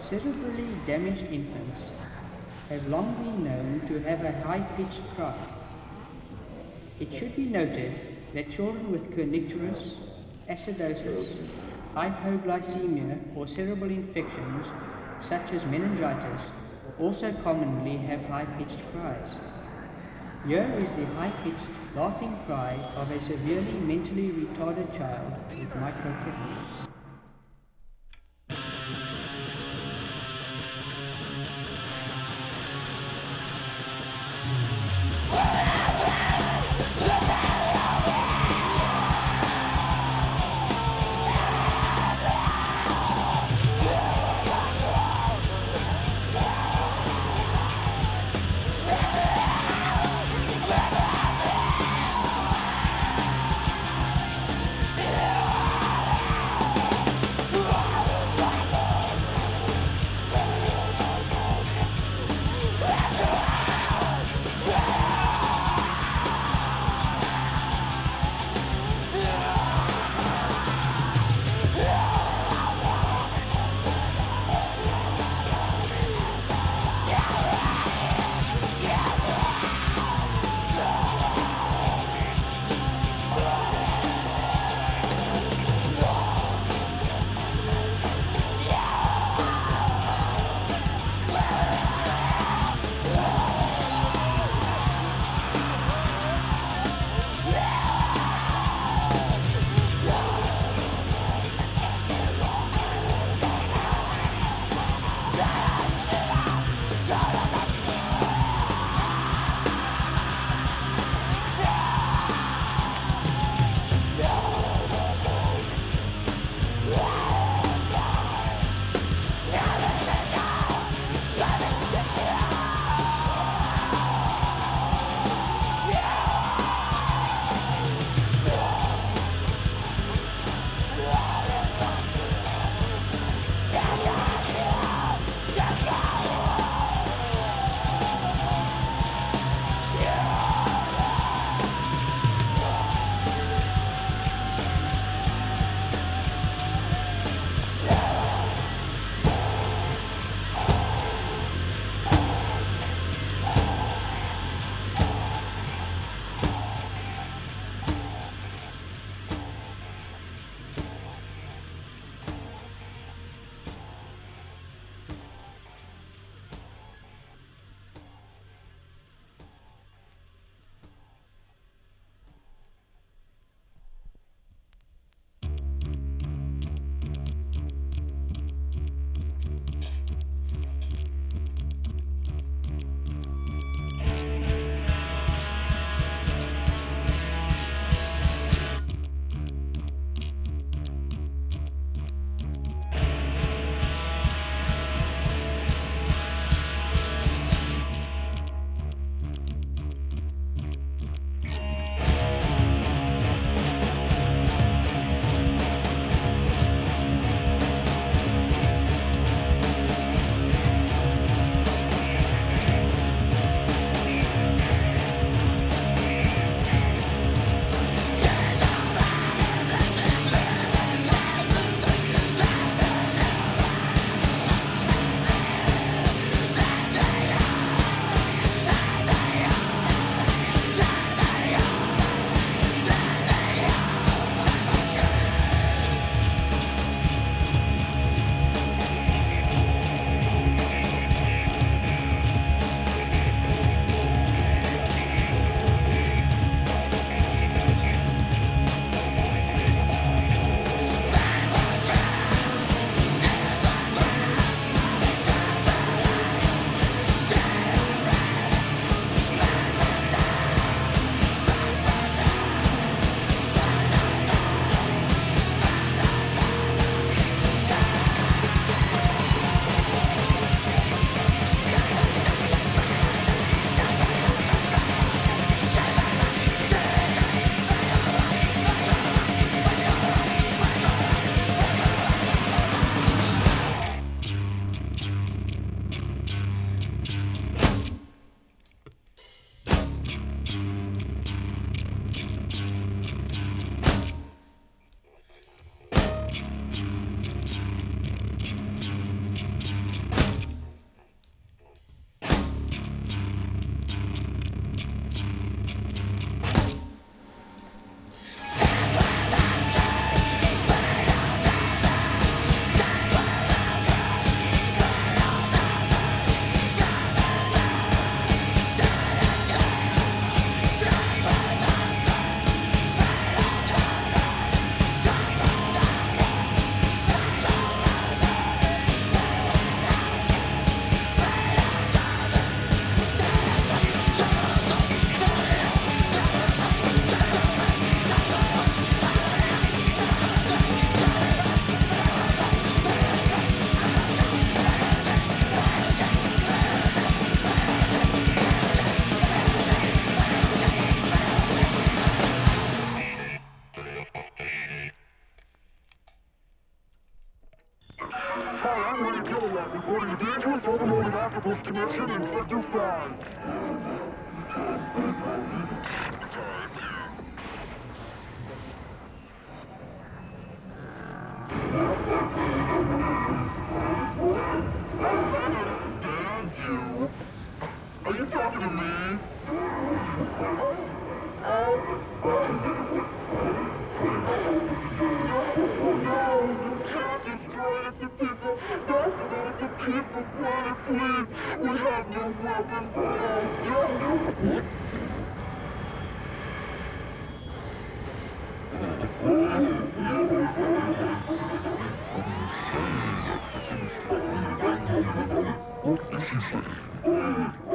Cerebrally damaged infants have long been known to have a high-pitched cry. It should be noted that children with kernicterus, acidosis, hypoglycemia or cerebral infections such as meningitis also commonly have high-pitched cries. Here is the high-pitched laughing cry of a severely mentally retarded child with microcephaly. Lose connection in sector 5. Are you talking to me? No, you can't destroy it, the people. Don't let the people planet, please. We have no weapons. What did she say?